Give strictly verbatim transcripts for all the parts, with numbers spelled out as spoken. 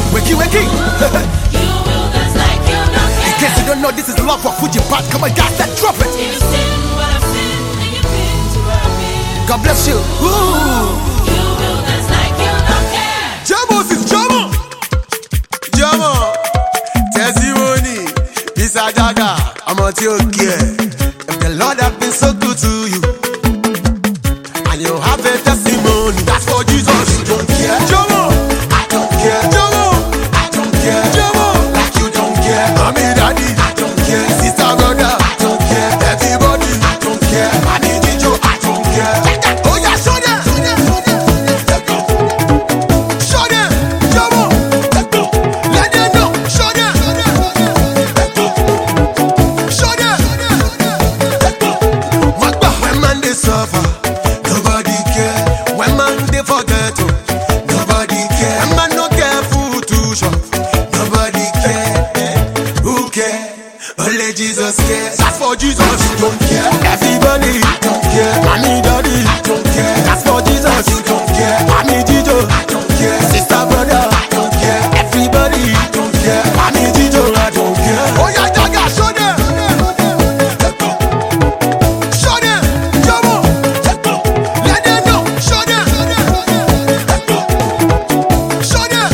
Wakey, wakey. You will dance like you don't care. In case you don't know, this is love for Fuji Pat. Come on, guys, that drop it. You sin what I've sinned, and you've been to where I've been. God bless you. Ooh. You will dance like you don't care. Jamo, sis, Jamo. Jamo. Testimony. Bisa Jaga. I'm on your care. If the Lord has been so good to you, and you have a testimony, that's for Jesus. You don't care. Jamo. I don't care. Jamo. I don't care. Jamo. Like you don't care. Mommy, daddy. I don't care. Sister, brother. I don't care. Everybody. I don't care. I need you. I don't care. Oh yeah, show them. Show them. Show them. Jamo. Let them know. Show them. Show them. When man they suffer, nobody care. When man they forget, oh, nobody care. When man no care food to shop, nobody care. Who care? Only Jesus cares. That's for Jesus. You don't care. Everybody. I don't care. Mommy, daddy. I don't care. That's for Jesus. You don't care. Mommy, Jijo. I don't care. Sister, brother. I don't care. Everybody. I don't care. Mommy, Jijo. I don't care. Oh yeah, Jaga, show them. Show them. Jamo. Let them know. Show them. Show them.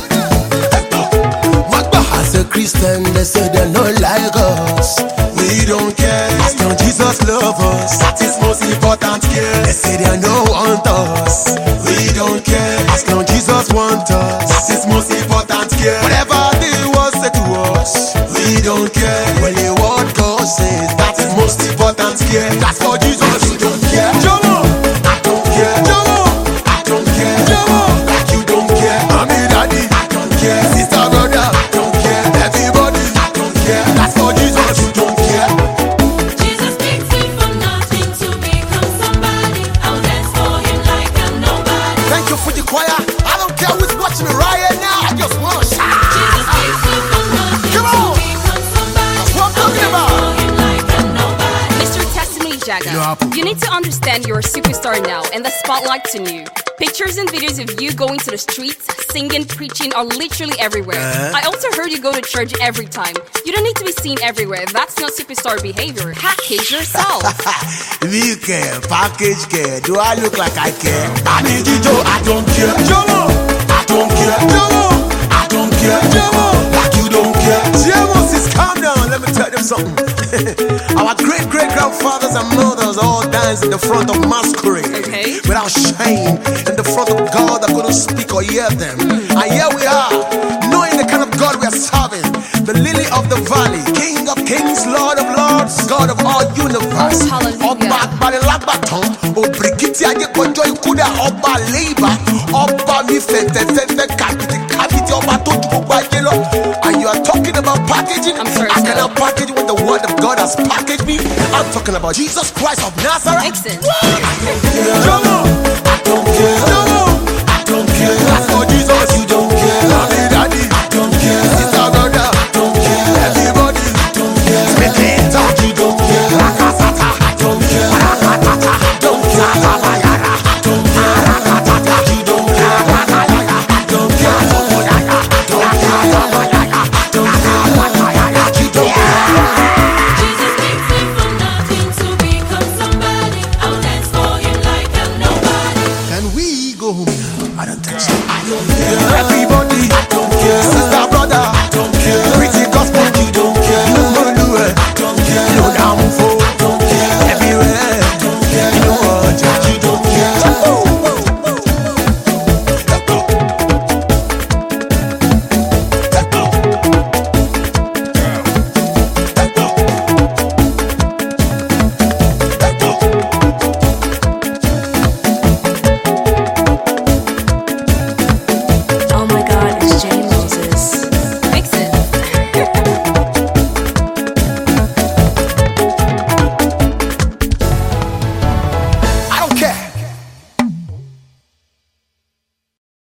As a Christian, they say they don't like us. We don't care. As long Jesus love us, that is most important. Care. They say they don't want us. We don't care. As long Jesus want us, that is most important. Care. Whatever they want say to us, we don't care. When the word God says, that is most important. Care. That's for Jesus. You don't care. Jamo. I don't care. Jamo. I don't care. Jamo. Like you don't care. Mommy, daddy. I don't care. Sister, brother. I don't care. Everybody. I don't care. That's for Jesus. You don't care. Jesus picked me from nothing to become somebody. I'll dance for him like I'm nobody. Thank you for the choir. I don't care who's watching me right now. I just want to shout. Jesus picked me from nothing Come to on. become somebody. That's what I'm I'll talking dance about. for him like I'm nobody. Mister Testimony Jaga, You happen. you need to understand you're a superstar now, and the spotlight's on you. Pictures and videos of you going to the streets, singing, preaching are literally everywhere. Uh-huh. I also heard you go to church every time. You don't need to be seen everywhere. That's not superstar behavior. Package yourself. Me care, package care. Do I look like I care? I need you, Joe. I don't care. Jamo. I don't care. Jamo. I don't care. Jamo. Like you don't care. Jamo, sis, calm down. Let me tell you something. Our great great grandfathers and mothers all danced in the front of masquerade. Okay. Without shame, in the front of God that couldn't speak or hear them. And here we are, knowing the kind of God we are serving. The lily of the valley, King of kings, Lord of lords, God of all universe. Hallelujah. Ọba agbanilágbàtàn, òbìrìkìtì ayépọ̀jọ́ ìkúdà, ọba lẹ́yìnbá, ọba mi fẹ̀fẹ̀fẹ̀fẹ̀ kàbìtì kàbìtì, ọba tó ju gbogbo ayé lọ. And you are talking about packaging? I'm sorry, I sir. cannot package when the word of God has packaged me. I'm talking about Jesus Christ of Nazareth. Makes sense. Jamo, I don't care.